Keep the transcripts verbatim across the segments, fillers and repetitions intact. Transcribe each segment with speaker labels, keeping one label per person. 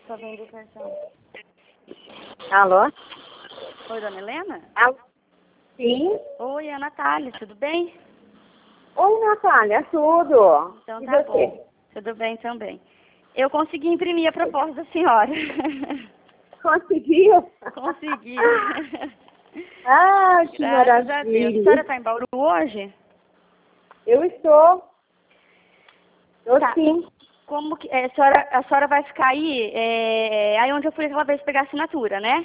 Speaker 1: pra vender cartão.
Speaker 2: Alô?
Speaker 1: Oi, dona Helena?
Speaker 2: Alô? Sim?
Speaker 1: Oi, é a Natália, tudo bem?
Speaker 2: Oi, Natália, tudo?
Speaker 1: Então
Speaker 2: E
Speaker 1: tá
Speaker 2: você?
Speaker 1: bom. Tudo bem também. Eu consegui imprimir a proposta da senhora.
Speaker 2: Conseguiu?
Speaker 1: Consegui.
Speaker 2: Ah, que
Speaker 1: Graças a Deus. A
Speaker 2: maravilha.
Speaker 1: senhora tá em Bauru hoje?
Speaker 2: Eu estou. Estou
Speaker 1: Tá.
Speaker 2: sim.
Speaker 1: Como que é, a, senhora, a senhora vai ficar aí, é, aí onde eu fui aquela vez pegar a assinatura, né?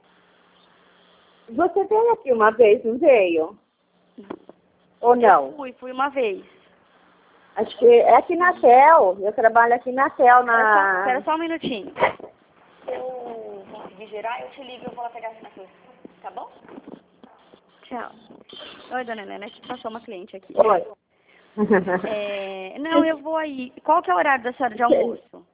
Speaker 2: Você veio aqui uma vez, não veio? Ou não?
Speaker 1: Eu fui, fui uma vez.
Speaker 2: Acho que é aqui na Tel. Eu trabalho aqui na Tel,
Speaker 1: Espera só,
Speaker 2: na...
Speaker 1: espera só um minutinho. Se eu conseguir girar, eu te ligo e eu vou lá pegar a assinatura. Tá bom? Tchau. Oi, dona Helena, que passou uma cliente aqui.
Speaker 2: Oi.
Speaker 1: É, não, eu vou aí. Qual que é o horário da senhora de almoço?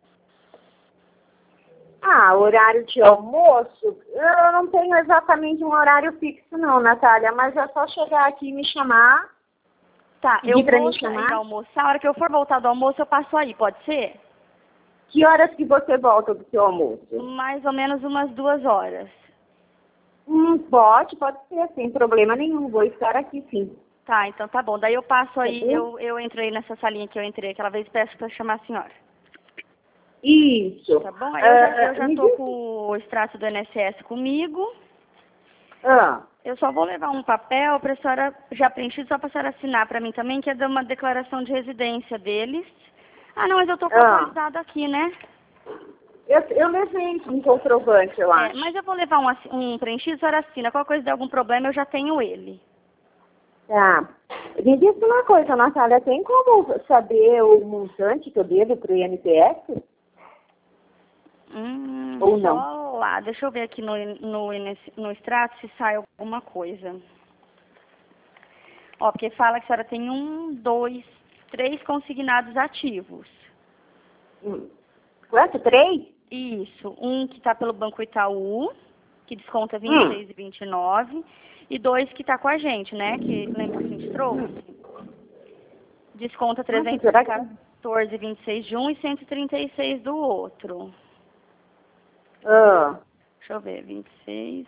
Speaker 2: Ah, horário de almoço, eu não tenho exatamente um horário fixo não, Natália, mas é só chegar aqui e me chamar.
Speaker 1: Tá,
Speaker 2: Pedir
Speaker 1: eu
Speaker 2: pra
Speaker 1: vou
Speaker 2: me chamar?
Speaker 1: sair almoçar. A hora que eu for voltar do almoço, eu passo aí, pode ser?
Speaker 2: Que horas que você volta do seu almoço?
Speaker 1: Mais ou menos umas duas horas.
Speaker 2: Hum, pode, pode ser, sem problema nenhum, vou estar aqui sim.
Speaker 1: Tá, então tá bom. Daí eu passo aí,
Speaker 2: Tá bom?
Speaker 1: eu, eu entrei nessa salinha que eu entrei aquela vez e peço pra chamar a senhora.
Speaker 2: Isso.
Speaker 1: Tá bom? Aí eu já,
Speaker 2: Ah,
Speaker 1: eu já
Speaker 2: me
Speaker 1: tô
Speaker 2: diz-
Speaker 1: com o extrato do I N S S comigo.
Speaker 2: Ah,
Speaker 1: Eu só vou levar um papel para a senhora já preenchido, só para a senhora assinar para mim também, que é de uma declaração de residência deles. Ah, não, mas eu tô com
Speaker 2: ah.
Speaker 1: atualizado aqui, né?
Speaker 2: Eu, eu levei um comprovante, eu
Speaker 1: É,
Speaker 2: acho.
Speaker 1: mas eu vou levar um, assi- um preenchido, a senhora assina. Qualquer coisa de algum problema, eu já tenho ele.
Speaker 2: Tá. Me diz uma coisa, Natália, tem como saber o montante que eu devo pro I N P S?
Speaker 1: Hum,
Speaker 2: Ou
Speaker 1: só
Speaker 2: não?
Speaker 1: lá. Deixa eu ver aqui no, no, I N S no extrato se sai alguma coisa. Ó, porque fala que a senhora tem um, dois, três consignados ativos.
Speaker 2: Hum. Quanto? Três?
Speaker 1: Isso, um que está pelo Banco Itaú, que desconta vinte e
Speaker 2: Hum.
Speaker 1: seis e vinte e nove, e dois que está com a gente, né? Que lembra que a gente trouxe? Desconta
Speaker 2: Nossa,
Speaker 1: trezentos e
Speaker 2: será que...
Speaker 1: quatorze e vinte e seis de um e cento e trinta e seis do outro.
Speaker 2: Ah,
Speaker 1: Deixa eu ver, vinte e seis.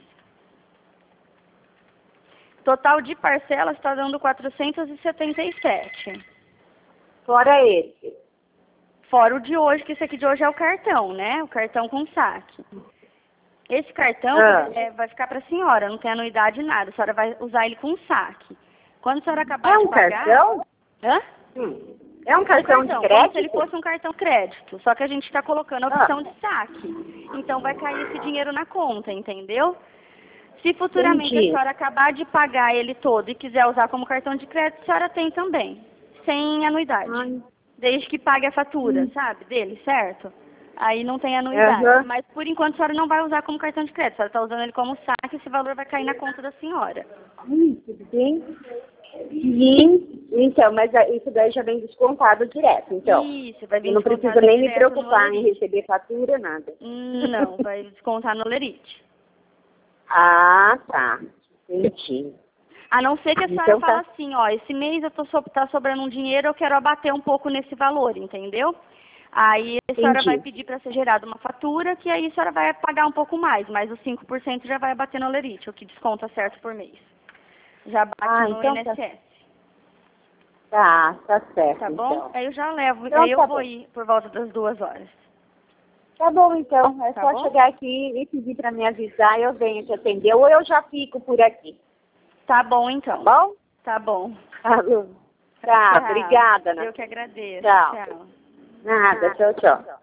Speaker 1: Total de parcelas está dando quatrocentos e setenta e sete.
Speaker 2: fora esse.
Speaker 1: Fora o de hoje, que esse aqui de hoje é o cartão, né? O cartão com saque. Esse cartão
Speaker 2: Ah.
Speaker 1: é, vai ficar para a senhora, não tem anuidade nada. A senhora vai usar ele com saque. Quando a senhora acabar
Speaker 2: É
Speaker 1: de
Speaker 2: um
Speaker 1: pagar...
Speaker 2: cartão?
Speaker 1: Hã?
Speaker 2: Hum. É um
Speaker 1: Um
Speaker 2: cartão de
Speaker 1: cartão, como se ele
Speaker 2: crédito?
Speaker 1: fosse um cartão crédito. Só que a gente está colocando a
Speaker 2: Ah,
Speaker 1: opção de saque. Então vai cair esse dinheiro na conta, entendeu? Se futuramente a
Speaker 2: entendi.
Speaker 1: senhora acabar de pagar ele todo e quiser usar como cartão de crédito, a senhora tem também. Sem anuidade.
Speaker 2: Ai.
Speaker 1: Desde que pague a fatura,
Speaker 2: Hum.
Speaker 1: sabe, dele, certo? Aí não tem anuidade.
Speaker 2: Aham.
Speaker 1: Mas por enquanto a senhora não vai usar como cartão de crédito. A senhora está usando ele como saque, esse valor vai cair na conta da senhora.
Speaker 2: Hum, tudo bem? Sim. Então, mas a- isso daí já vem descontado direto, então.
Speaker 1: Isso, vai vir
Speaker 2: Eu não preciso
Speaker 1: descontado
Speaker 2: nem me
Speaker 1: direto no
Speaker 2: preocupar em
Speaker 1: Olerite.
Speaker 2: receber fatura, nada.
Speaker 1: Não, vai descontar no Olerite.
Speaker 2: Ah, tá. Entendi.
Speaker 1: A não ser que a senhora
Speaker 2: Então
Speaker 1: fale
Speaker 2: tá.
Speaker 1: assim, ó, esse mês eu tô so tá sobrando um dinheiro, eu quero abater um pouco nesse valor, entendeu? Aí a senhora vai
Speaker 2: Entendi.
Speaker 1: pedir para ser gerada uma fatura, que aí a senhora vai pagar um pouco mais, mas os cinco por cento já vai abater no Olerite, o que desconta certo por mês. Já bate
Speaker 2: Ah,
Speaker 1: no
Speaker 2: então tá.
Speaker 1: I N S S,
Speaker 2: Tá, tá certo,
Speaker 1: tá bom?
Speaker 2: então.
Speaker 1: Aí eu já levo,
Speaker 2: Então
Speaker 1: aí eu
Speaker 2: tá
Speaker 1: vou
Speaker 2: bom.
Speaker 1: ir por volta das duas horas.
Speaker 2: Tá bom, então. É
Speaker 1: Tá
Speaker 2: só
Speaker 1: bom?
Speaker 2: chegar aqui e pedir pra me avisar, eu venho te atender, ou eu já fico por aqui.
Speaker 1: Tá bom,
Speaker 2: Tá
Speaker 1: então.
Speaker 2: bom?
Speaker 1: Tá bom.
Speaker 2: Tá bom. Tá,
Speaker 1: Tchau.
Speaker 2: obrigada, Ana.
Speaker 1: Eu que agradeço.
Speaker 2: Tchau.
Speaker 1: Tchau.
Speaker 2: Nada, tchau, tchau.